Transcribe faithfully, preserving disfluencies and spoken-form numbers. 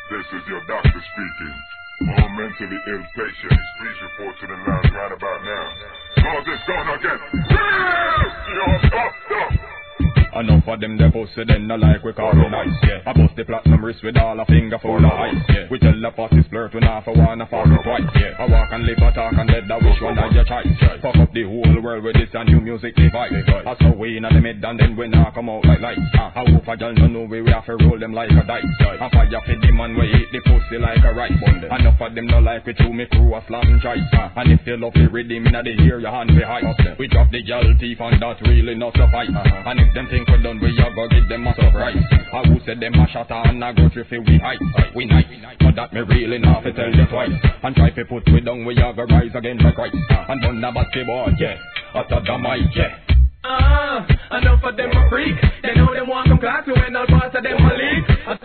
This is your doctor speaking. All mentally ill patients, please report to the lounge right about now. Cause it's gonna get real fucked up. Enough of them they pussy then no like we call them nice, yeah. I bust the platinum wrist with all a finger full of ice, yeah. We tell the party splurt when half a one a fuck twice, yeah. I walk and live a talk and let that which one of your choice, yeah. Fuck up the whole world with this and new music device. I saw we in the mid and then we now come out like lights. uh. I hope a girl don't know we, we have to roll them like a dice, yeah. I fire for the man we eat the pussy like a rice bun. Enough of them no like we chew me crew a slam choice, uh. And if you love the rhythm inna the ear your hand behind, we drop the girl teeth and that really not suffice, uh-huh. And if them think we done, we a go give them a surprise. I who said them a shot and a go trip we hype. We nice, but that me really not to tell you twice. And try to put we down, we a go rise again for Christ. And done the basketball, yeah, utter the mic, yeah. Ah, uh, enough of them a freak. They know them want some class, so when all parts of them a leak.